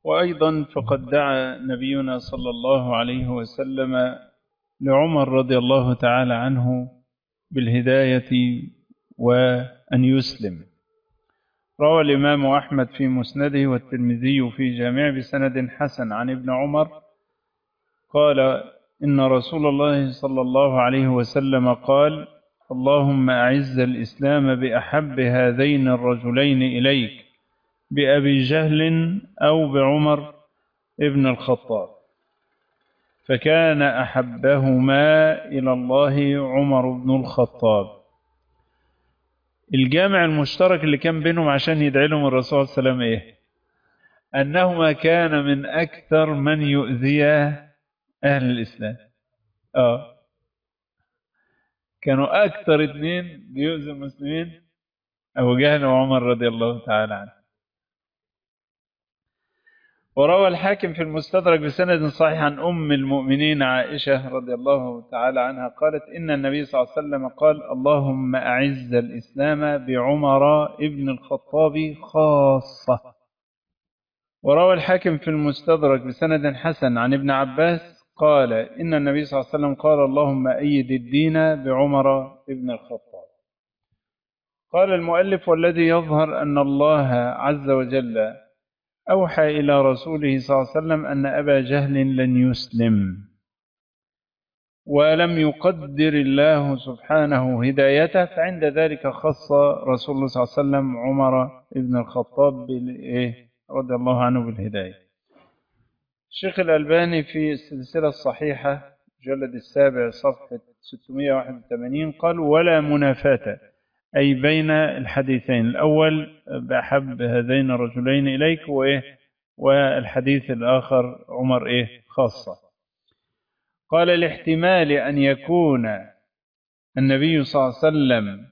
وأيضا فقد دعا نبينا صلى الله عليه وسلم لعمر رضي الله تعالى عنه بالهداية وأن يسلم. روى الإمام أحمد في مسنده والترمذي في جامع بسند حسن عن ابن عمر قال إن رسول الله صلى الله عليه وسلم قال: اللهم أعز الإسلام بأحب هذين الرجلين إليك، بأبي جهل أو بعمر ابن الخطاب. فكان أحبهما إلى الله عمر بن الخطاب. الجامع المشترك اللي كان بينهم عشان يدعي لهم الرسول صلى الله عليه وسلم إيه؟ أنهما كان من أكثر من يؤذي أهل الإسلام. كانوا أكثر اثنين بيؤذوا المسلمين، أبو جهل وعمر رضي الله تعالى عنه. وروى الحاكم في المستدرك بسند صحيح عن أم المؤمنين عائشة رضي الله تعالى عنها قالت: إن النبي صلى الله عليه وسلم قال: اللهم أعز الإسلام بعمر ابن الخطاب خاصة. وروى الحاكم في المستدرك بسند حسن عن ابن عباس قال: إن النبي صلى الله عليه وسلم قال: اللهم أيد الدين بعمر ابن الخطاب. قال المؤلف: والذي يظهر أن الله عز وجل أوحى إلى رسوله صلى الله عليه وسلم أن أبا جهل لن يسلم، ولم يقدر الله سبحانه هدايته، فعند ذلك خص رسول الله صلى الله عليه وسلم عمر بن الخطاب رضي الله عنه بالهداية. الشيخ الألباني في السلسلة الصحيحة جلد السابع صفحة 681 قال: ولا منافاة، أي بين الحديثين، الأول بأحب هذين الرجلين إليك والحديث الآخر عمر خاصة. قال: الاحتمال أن يكون النبي صلى الله عليه وسلم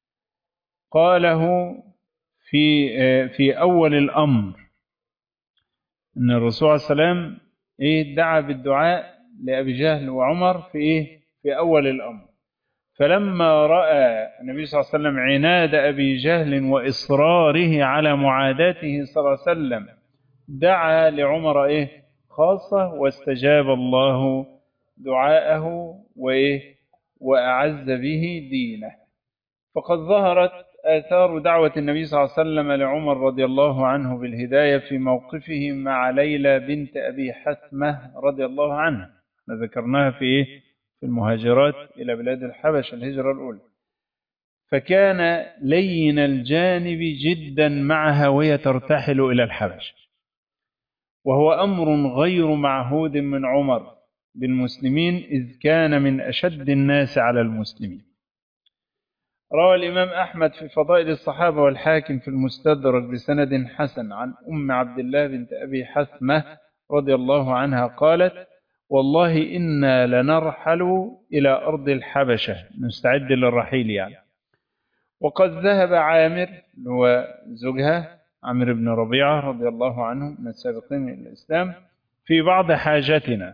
قاله في أول الأمر، أن الرسول صلى الله عليه وسلم دعا بالدعاء لأبي جهل وعمر في أول الأمر، فلما رأى النبي صلى الله عليه وسلم عناد أبي جهل وإصراره على معاداته صلى الله عليه وسلم دعا لعمر خاصة، واستجاب الله دعاءه وأعز به دينه. فقد ظهرت آثار دعوة النبي صلى الله عليه وسلم لعمر رضي الله عنه بالهداية في موقفه مع ليلى بنت أبي حثمة رضي الله عنها، ذكرناها في المهاجرات إلى بلاد الحبش الهجرة الأولى. فكان لين الجانب جدا معها وهي ترتحل إلى الحبش، وهو أمر غير معهود من عمر بالمسلمين، إذ كان من أشد الناس على المسلمين. روى الإمام أحمد في فضائل الصحابة والحاكم في المستدرك بسند حسن عن أم عبد الله بنت أبي حثمة رضي الله عنها قالت: والله إنا لنرحل إلى أرض الحبشة، نستعد للرحيل يعني، وقد ذهب عامر وزوجها عمرو بن ربيعة رضي الله عنه من السابقين إلى الإسلام في بعض حاجتنا،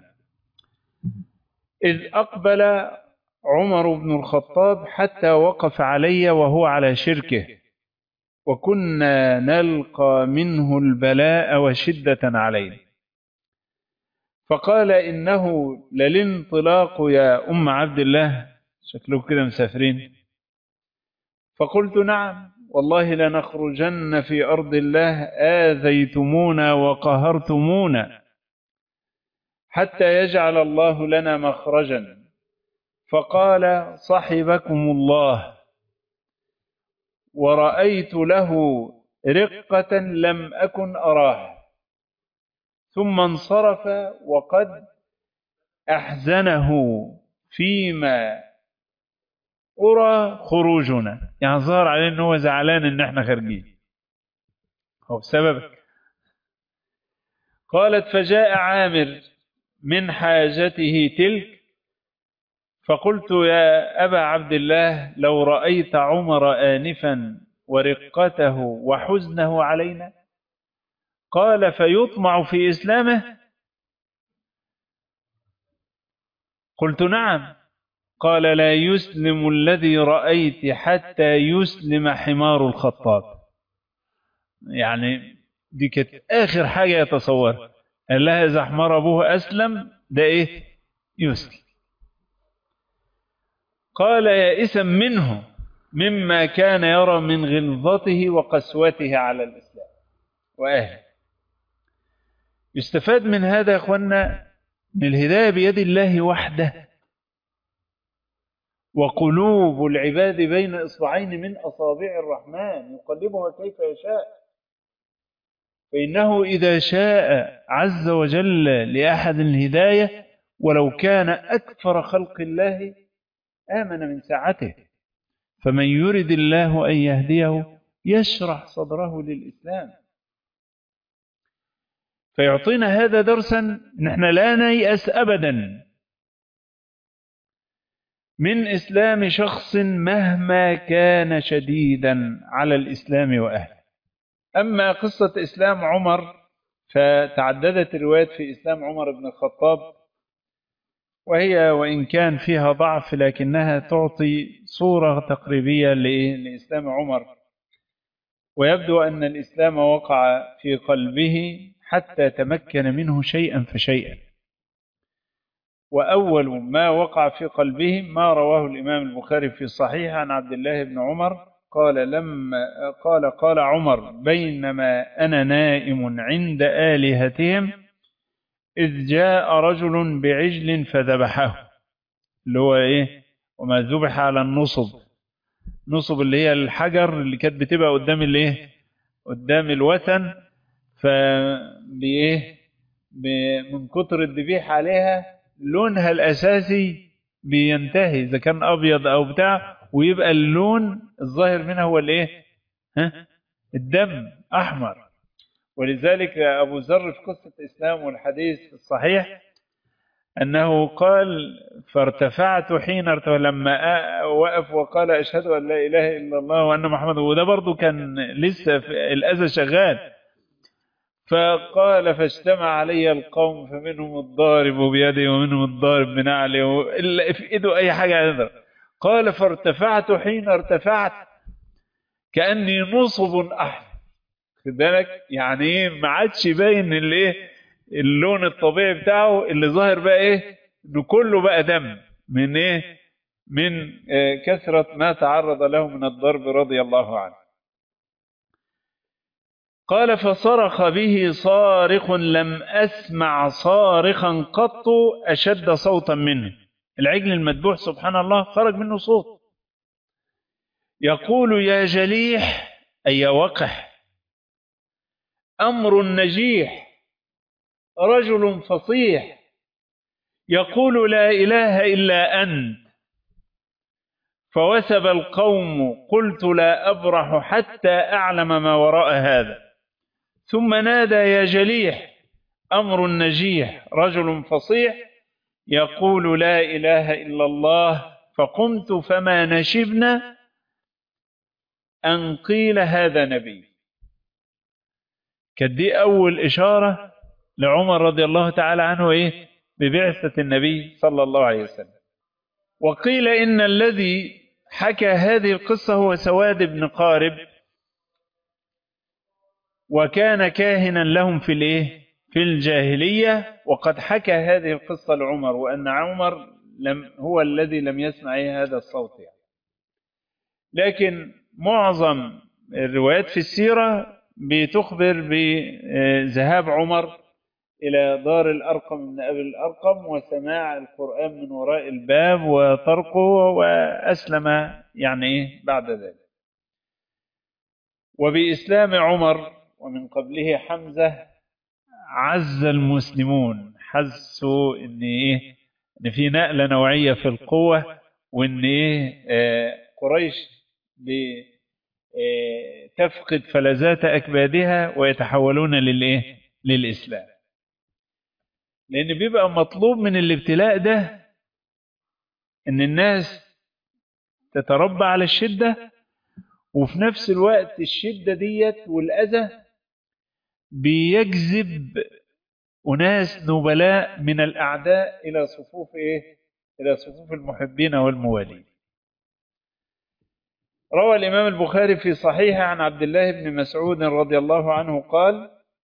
إذ أقبل عمر بن الخطاب حتى وقف علي وهو على شركه، وكنا نلقى منه البلاء وشدة علينا، فقال: إنه للانطلاق يا أم عبد الله، شكله كده مسافرين. فقلت: نعم والله لنخرجن في أرض الله، آذيتمونا وقهرتمونا حتى يجعل الله لنا مخرجا. فقال: صحبكم الله. ورأيت له رقة لم أكن أراها، ثم انصرف وقد أحزنه فيما أرى خروجنا، يعني ظهر عليه أنه زعلان أن احنا خارجين، هو بسببك. قالت: فجاء عامر من حاجته تلك، فقلت: يا أبا عبد الله، لو رأيت عمر آنفا ورقته وحزنه علينا. قال: فيطمع في إسلامه؟ قلت: نعم. قال: لا يسلم الذي رأيت حتى يسلم حمار الخطاب. يعني دي كانت آخر حاجة يتصورها. قال لها إذا أحمر أبوه أسلم، ده إيه؟ يسلم. قال يائسا منه مما كان يرى من غلظته وقسوته على الإسلام وأهله. يستفاد من هذا يا أخوانا أن الهداية بيد الله وحده، وقلوب العباد بين إصبعين من أصابع الرحمن يقلبها كيف يشاء. فإنه إذا شاء عز وجل لأحد الهداية ولو كان أكثر خلق الله آمن من ساعته. فمن يرد الله أن يهديه يشرح صدره للإسلام. فيعطينا هذا درسا، نحن لا نيأس أبدا من إسلام شخص مهما كان شديدا على الإسلام وأهله. أما قصة إسلام عمر فتعددت الروايات في إسلام عمر بن الخطاب، وهي وإن كان فيها ضعف لكنها تعطي صورة تقريبية لإسلام عمر. ويبدو أن الإسلام وقع في قلبه حتى تمكن منه شيئا فشيئا. وأول ما وقع في قلبه ما رواه الإمام البخاري في الصحيح عن عبد الله بن عمر قال عمر بينما أنا نائم عند آلهتهم إذ جاء رجل بعجل فذبحه، اللي هو إيه؟ وما ذبح على النصب. نصب اللي هي الحجر اللي كانت بتبقى قدام الإيه؟ قدام الوثن. فبإيه؟ من كتر الذبيح عليها لونها الأساسي بينتهي، إذا كان أبيض أو بتاع، ويبقى اللون الظاهر منها هو الإيه؟ الدم أحمر. ولذلك أبو ذر في قصة إسلام والحديث الصحيح أنه قال فارتفعت حين لما وقف وقال أشهد أن لا إله إلا الله وأن محمد، وده برضو كان لسه الأذى شغال. فقال فاجتمع علي القوم فمنهم الضارب بيده ومنهم الضارب بنعله إلا في إيده أي حاجة يقدر. قال فارتفعت حين ارتفعت كأني نصب أحمر. خد بالك يعني إيه؟ ما عادش باين اللون الطبيعي بتاعه، اللي ظاهر بقى إيه؟ إنه كله بقى دم من إيه؟ من كثرة ما تعرض له من الضرب رضي الله عنه. قال فصرخ به صارخ لم أسمع صارخا قط أشد صوتا منه. العجل المذبوح سبحان الله خرج منه صوت يقول يا جليح أي وقح، أمر نجيح، رجل فصيح يقول لا إله إلا أنت. فوثب القوم قلت لا أبرح حتى أعلم ما وراء هذا. ثم نادى يا جليح أمر نجيح رجل فصيح يقول لا إله إلا الله. فقمت فما نشبنا أن قيل هذا نبي. كانت دي أول إشارة لعمر رضي الله تعالى عنه إيه؟ ببعثة النبي صلى الله عليه وسلم. وقيل إن الذي حكى هذه القصة هو سواد بن قارب، وكان كاهنا لهم في الجاهلية، وقد حكى هذه القصة لعمر، وأن عمر هو الذي لم يسمع هذا الصوت يعني. لكن معظم الروايات في السيرة بتخبر بذهاب عمر إلى دار الأرقم من أبي الأرقم وسماع القرآن من وراء الباب وطرقه، وأسلم يعني بعد ذلك. وبإسلام عمر ومن قبله حمزة عز المسلمون، حسوا إن في نقلة نوعية في القوة، وإن قريش تفقد فلذات أكبادها ويتحولون للإسلام. لأن بيبقى مطلوب من الابتلاء ده إن الناس تتربى على الشدة، وفي نفس الوقت الشدة ديت والأذى بيجذب أناس نبلاء من الأعداء إلى صفوف إلى صفوف المحبين والموالين. روى الإمام البخاري في صحيحه عن عبد الله بن مسعود رضي الله عنه قال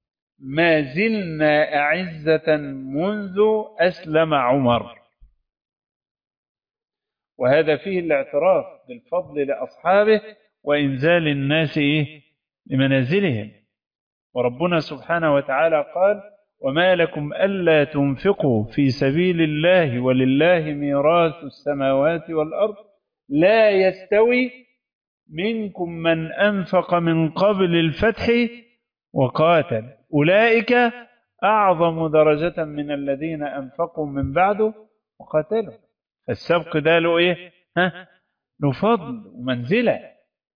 ما زلنا أعزة منذ أسلم عمر. وهذا فيه الاعتراف بالفضل لأصحابه وإنزال الناس لمنازلهم. وربنا سبحانه وتعالى قال: وما لكم ألا تنفقوا في سبيل الله ولله ميراث السماوات والأرض لا يستوي منكم من أنفق من قبل الفتح وقاتل أولئك أعظم درجة من الذين أنفقوا من بعده وقاتلوا. السبق ده له له فضل ومنزلة.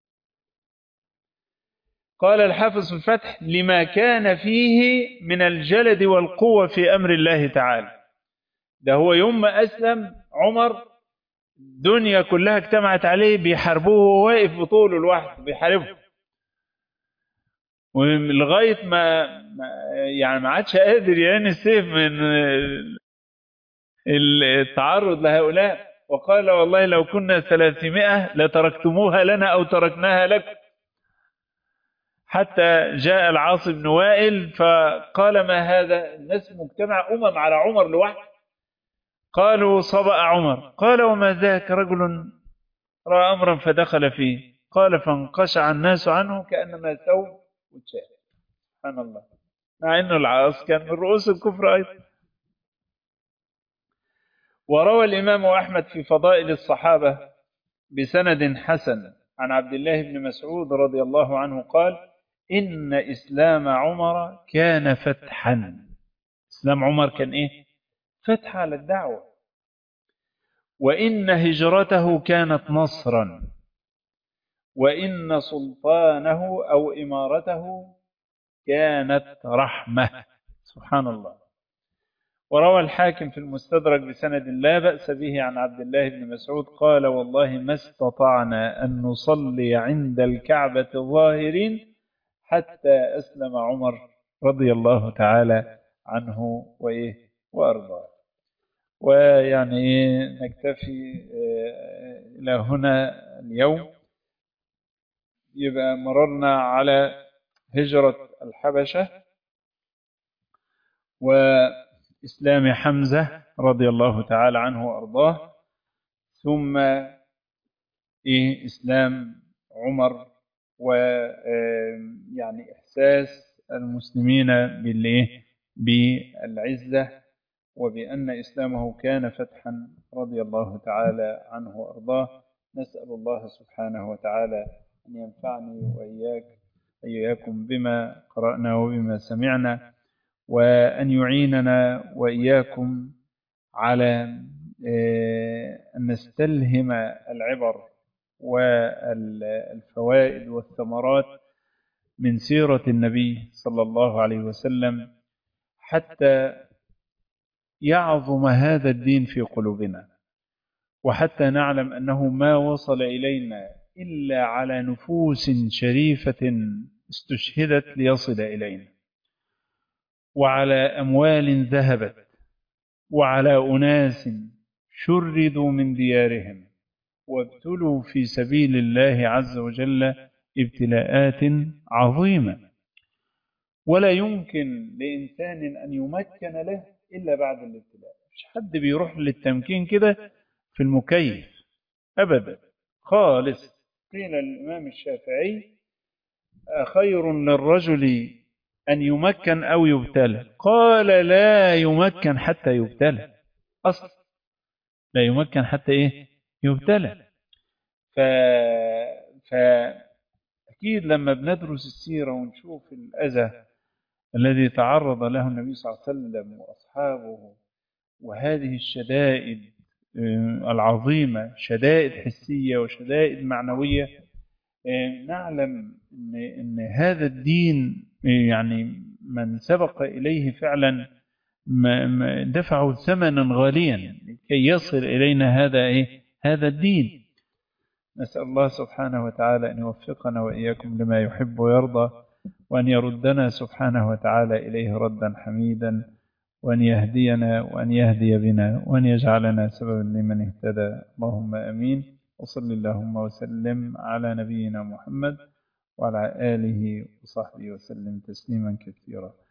قال الحافظ في الفتح: لما كان فيه من الجلد والقوة في أمر الله تعالى. ده هو يوم ما أسلم عمر الدنيا كلها اجتمعت عليه بيحاربوه وهو واقف بطوله لوحده بيحاربه، ولغاية ما يعني ما عادش قادر يعين السيف من التعرض لهؤلاء. وقال: والله لو كنا 300 لتركتموها لنا أو تركناها لكم. حتى جاء العاص بن وائل فقال: ما هذا؟ الناس مجتمع على عمر لوحده. قالوا: صبأ عمر. قال: وما ذاك؟ رجل رأى أمرا فدخل فيه. قال: فانقشع الناس عنه كأنما ثوب وشاء. سبحان الله. مع أنه العاص كان من رؤوس الكفر أيضا. وروى الإمام أحمد في فضائل الصحابة بسند حسن عن عبد الله بن مسعود رضي الله عنه قال: إن إسلام عمر كان فتحا. إسلام عمر كان فتح على الدعوة. وإن هجرته كانت نصرا. وإن سلطانه أو إمارته كانت رحمة. سبحان الله. وروى الحاكم في المستدرك بسند لا بأس به عن عبد الله بن مسعود قال: والله ما استطعنا أن نصلي عند الكعبة ظاهرين حتى أسلم عمر رضي الله تعالى عنه وأرضاه. ويعني نكتفي إلى هنا اليوم. يبقى مررنا على هجرة الحبشة وإسلام حمزة رضي الله تعالى عنه وأرضاه، ثم إسلام عمر، ويعني إحساس المسلمين بالعزة وبأن إسلامه كان فتحا رضي الله تعالى عنه وأرضاه. نسأل الله سبحانه وتعالى أن ينفعني وإياكم بما قرأنا وبما سمعنا، وأن يعيننا وإياكم على أن نستلهم العبر والفوائد والثمرات من سيرة النبي صلى الله عليه وسلم حتى يعظم هذا الدين في قلوبنا، وحتى نعلم أنه ما وصل إلينا إلا على نفوس شريفة استشهدت ليصل إلينا، وعلى أموال ذهبت، وعلى أناس شردوا من ديارهم وابتلوا في سبيل الله عز وجل ابتلاءات عظيمة، ولا يمكن لإنسان أن يمكن له إلا بعد الابتلاء. مش حد بيروح للتمكين كده في المكيف أبدا خالص. قيل الإمام الشافعي: خير للرجل أن يمكن أو يبتلى. قال: لا يمكن حتى يبتلى. أصلا لا يمكن حتى يبتلى. فأكيد لما بندرس السيرة ونشوف الأذى الذي تعرض له النبي صلى الله عليه وسلم وأصحابه، وهذه الشدائد العظيمة، شدائد حسية وشدائد معنوية، نعلم إن هذا الدين يعني من سبق إليه فعلا دفعوا ثمنا غاليا كي يصل إلينا هذا الدين. نسأل الله سبحانه وتعالى أن يوفقنا وإياكم لما يحب ويرضى، وأن يردنا سبحانه وتعالى إليه ردا حميدا، وأن يهدينا وأن يهدي بنا، وأن يجعلنا سببا لمن اهتدى. اللهم أمين. وصل اللهم وسلم على نبينا محمد وعلى آله وصحبه وسلم تسليما كثيرا.